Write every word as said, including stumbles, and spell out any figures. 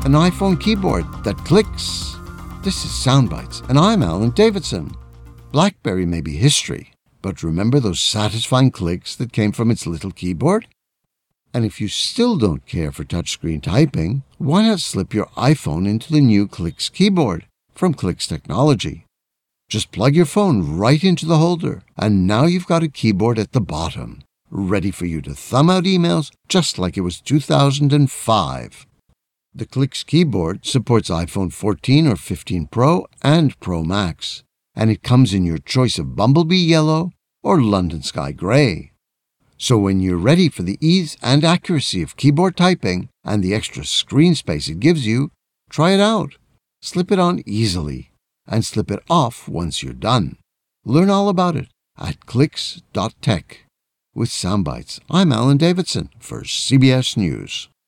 an iPhone keyboard that clicks. This is Soundbites, and I'm Alan Davidson. BlackBerry may be history, but remember those satisfying clicks that came from its little keyboard? And if you still don't care for touchscreen typing, why not slip your iPhone into the new Clicks keyboard from Clicks Technology? Just plug your phone right into the holder, and now you've got a keyboard at the bottom, ready for you to thumb out emails just like it was two thousand five. The Clicks keyboard supports iPhone fourteen or fifteen Pro and Pro Max, and it comes in your choice of Bumblebee Yellow or London Sky Grey. So when you're ready for the ease and accuracy of keyboard typing and the extra screen space it gives you, try it out. Slip it on easily, and slip it off once you're done. Learn all about it at clicks dot tech. With Soundbites, I'm Alan Davidson for C B S News.